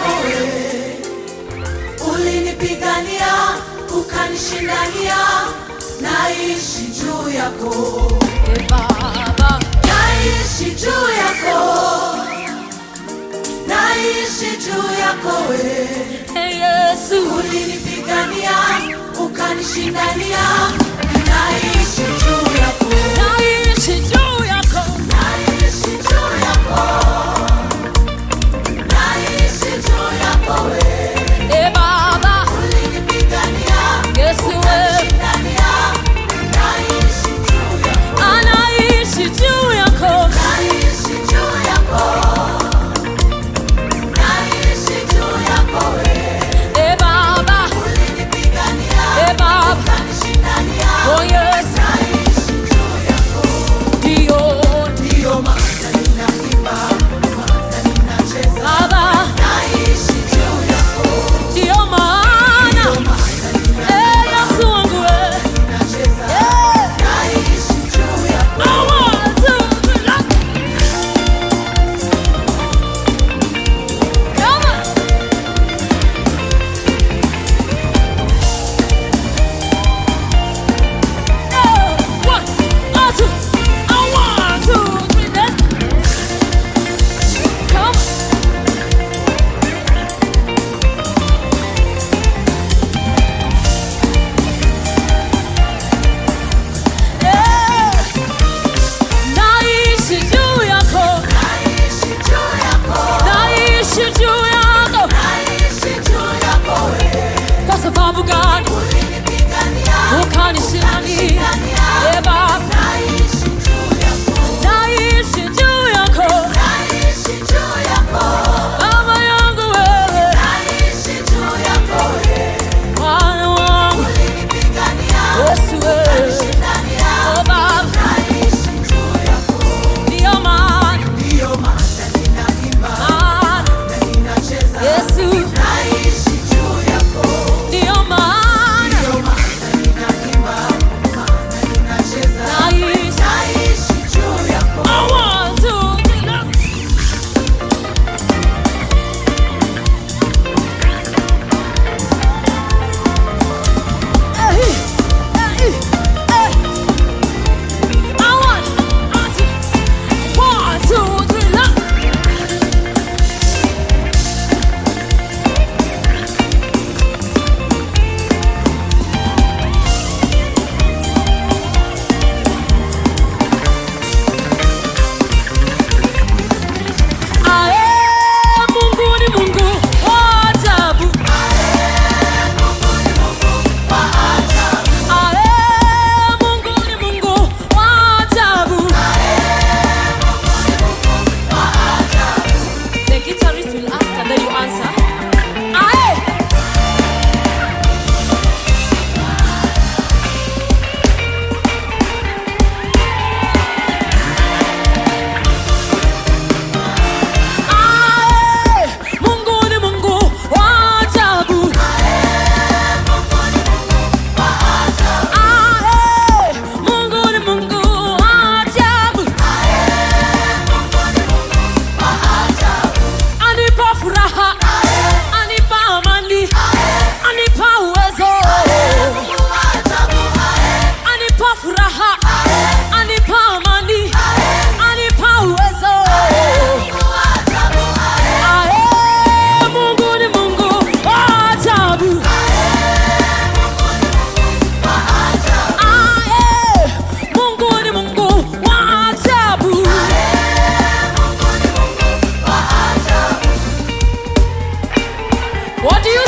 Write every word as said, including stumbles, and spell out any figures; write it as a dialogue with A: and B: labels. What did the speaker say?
A: yako wewe, ulinipigania ukanishindania, naishi juu yako e Baba, naishi juu yako, naishi juu yako wewe hey Yesu, ulinipigania ukanishindania, naishi juu yako, naishi juu yako, naishi juu yako, naishi juu yako wewe e Baba, ulinipigania Yesu ukanishindania, naishi juu yako, anaishi juu yako, naishi juu yako, naishi juu yako wewe e Baba, ulinipigania e Baba, ukanishindania, oh yes, naishi juu yako, ndio ndio maana ninaimba, maana ninacheza Baba, naishi juu yako, ndio maana eh Yesu wangu wewe ninacheza, naishi juu yako, I want to love, come on, oh, one, oh, two, I want to three, let's come on. Naishi juu yako, naishi juu yako, naishi juu yako, naishi juu yako wewe, kwa sababu gani? Ulinipigania ukanishindania e Baba, naishi juu yako, naishi juu yako, naishi juu yako, Baba yangu wewe, naishi juu yako wewe, Bwana wangu, ulinipigania Yesu wewe, ukanishindania, oh Baba, naishi juu yako, ndio maana ndio maana ninaimba, maana ninacheza Yesu, naishi juu yako, ndio maana ndio maana ninaimba, maana ninacheza naishi, naishi juu yako, I want to love. Hey, hey, hey. I want, I want, one, two, three, love. Ae, Mungu ni Mungu wa ajabu. Ae, Mungu ni Mungu wa ajabu. The guitarist will ask and then you answer. Ae. Ae, Mungu ni Mungu wa ajabu. Ae, Mungu ni Mungu wa ajabu. Anipa furaha, anipa amani, anipa uwezo, anipa furaha, anipa amani, anipa uwezo. Ae, Mungu ni Mungu wa ajabu. Ae, Mungu ni Mungu wa ajabu. What do you